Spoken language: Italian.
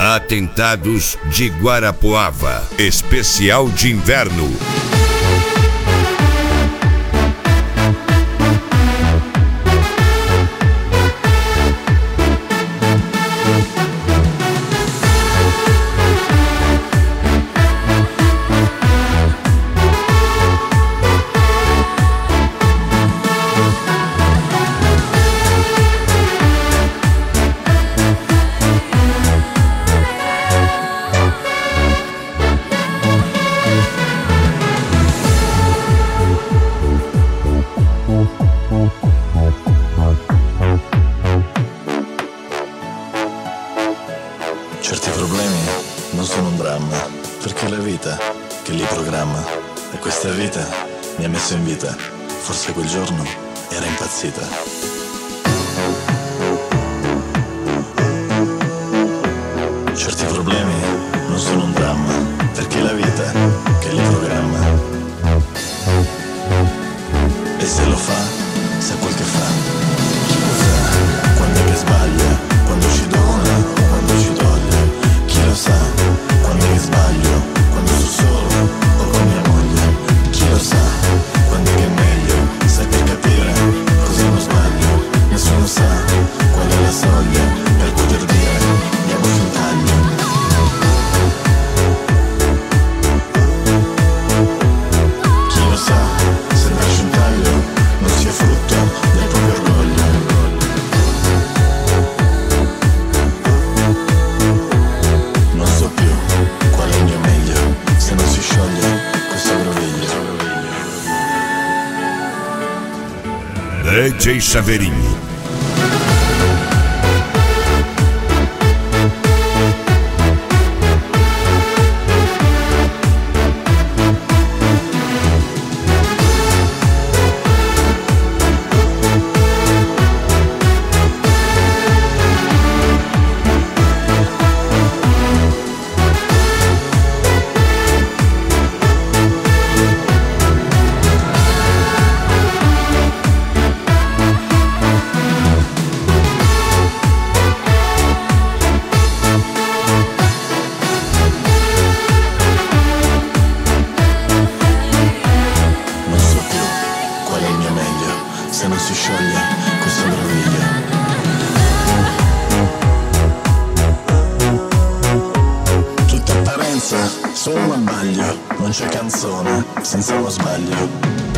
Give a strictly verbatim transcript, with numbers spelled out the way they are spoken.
Atentados de Guarapuava, especial de inverno. Certi problemi non sono un dramma, perché è la vita che li programma. E questa vita mi ha messo in vita, forse quel giorno era impazzita. Certi problemi non sono un dramma, perché è la vita che li programma. E se lo fa, sa quel che fa. Chi lo sa, quando è che sbaglia, quando ci dona o quando ci toglie. Chi lo sa, quando è che sbaglio, quando sono solo o con mia moglie. Chi lo sa, quando è che è meglio, sai per capire cosa non sbaglio. Nessuno sa qual è la soglia per poter dire diamoci un taglio. Chi lo sa, se darci un taglio non sia frutto del proprio orgoglio. Non so più qual è il mio meglio, se non si scioglie questo groviglio. D J Saverinho. Se non si scioglie questo groviglio. Tutta apparenza, solo un abbaglio. Non c'è canzone senza uno sbaglio.